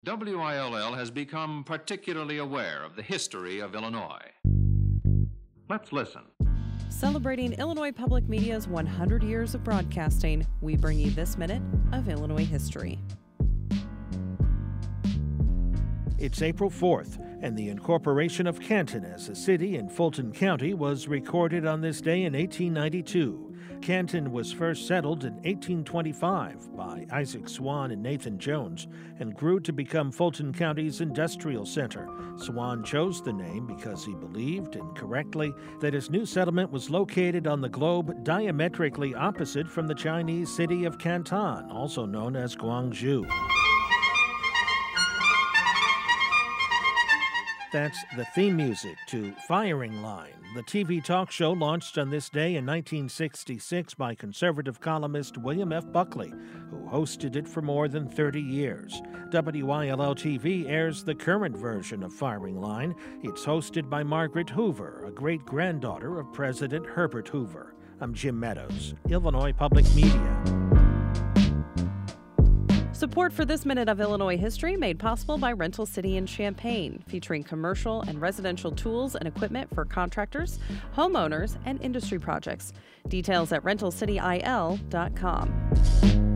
WILL has become particularly aware of the history of Illinois. Let's listen. Celebrating Illinois Public Media's 100 years of broadcasting, we bring you this minute of Illinois history. It's April 4th, and the incorporation of Canton as a city in Fulton County was recorded on this day in 1892. Canton was first settled in 1825 by Isaac Swan and Nathan Jones and grew to become Fulton County's industrial center. Swan chose the name because he believed, incorrectly, that his new settlement was located on the globe diametrically opposite from the Chinese city of Canton, also known as Guangzhou. That's the theme music to Firing Line, the TV talk show launched on this day in 1966 by conservative columnist William F. Buckley, who hosted it for more than 30 years. WILL-TV airs the current version of Firing Line. It's hosted by Margaret Hoover, a great-granddaughter of President Herbert Hoover. I'm Jim Meadows, Illinois Public Media. Support for this minute of Illinois history made possible by Rental City in Champaign, featuring commercial and residential tools and equipment for contractors, homeowners, and industry projects. Details at rentalcityil.com.